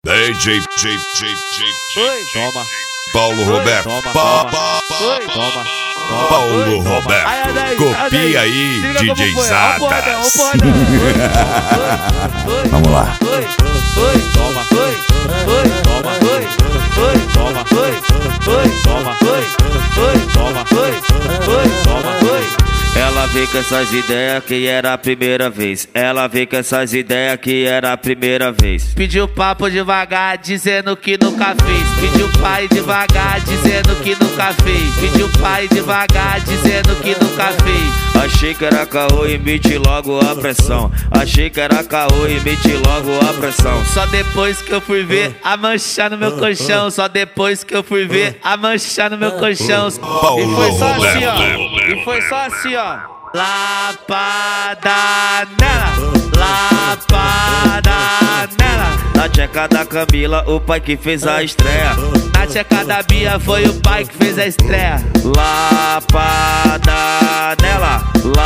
DJ Toma. Paulo Roberto. Toma. Paulo Roberto. Copia aí, DJ Zadas. Vamos lá. Ela veio com essas ideias que era a primeira vez. Ela veio com essas ideias que era a primeira vez. Pediu papo devagar, dizendo que nunca fez. Pediu pai devagar, dizendo que nunca fez. Pediu pai devagar, dizendo que nunca fez. Achei que era caô e meti logo a pressão. Achei que era caô e meti logo a pressão. Só depois que eu fui ver a mancha no meu colchão. Só depois que eu fui ver a mancha no meu colchão. E foi só assim, ó. E foi só assim, ó. Lapada nela, lapada nela. Na tcheca da Camila, o pai que fez a estreia. Na tcheca da Bia, foi o pai que fez a estreia. Lapada nela,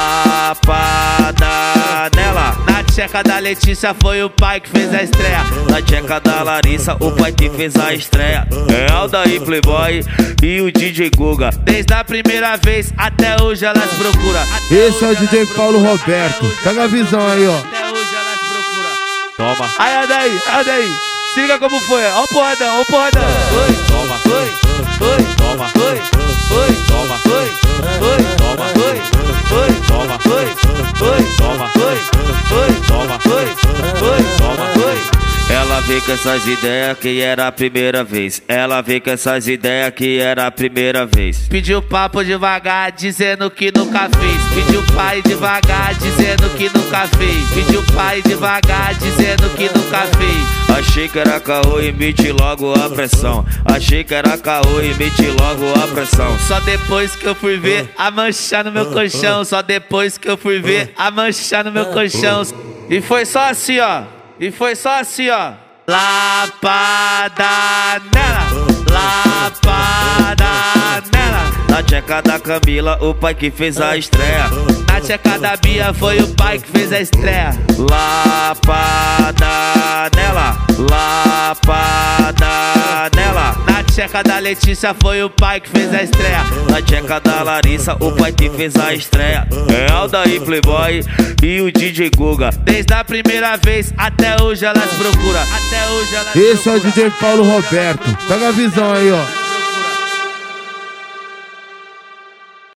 lapada nela. Na tcheca da Letícia, foi o pai que fez a estreia. Na tcheca da Larissa, o pai que fez a estreia. É Aldair Playboy e o DJ Guga. Desde a primeira vez até hoje elas procuram. Esse é o DJ Paulo Roberto. Pega a visão aí, ó. Até hoje elas procuram. Toma. Aí, daí. Se liga como foi. Ó o porradão, ó o porradão. Toma. Toma. Toma. Ela veio com essas ideias que era a primeira vez. Ela veio com essas ideias que era a primeira vez. Pediu papo devagar, dizendo que nunca fez. Pediu pai devagar, dizendo que nunca fez. Pediu pai devagar, dizendo que nunca fez. Achei que era caô e meti logo a pressão. Achei que era caô e meti logo a pressão. Só depois que eu fui ver a mancha no meu colchão. Só depois que eu fui ver a mancha no meu colchão. E foi só assim, ó. E foi só assim, ó. Lapada nela, lapada nela. Na tcheca da Camila, o pai que fez a estreia. Na tcheca da Bia, foi o pai que fez a estreia. Lapada nela, lapada nela. Na tcheca da Letícia, foi o pai que fez a estreia. Na tcheca da Larissa, o pai que fez a estreia. É Aldair Playboy e o DJ Guga. Desde a primeira vez até hoje elas procuram. Até hoje elas procuram. Esse é o DJ Paulo Roberto. Pega a visão aí, ó.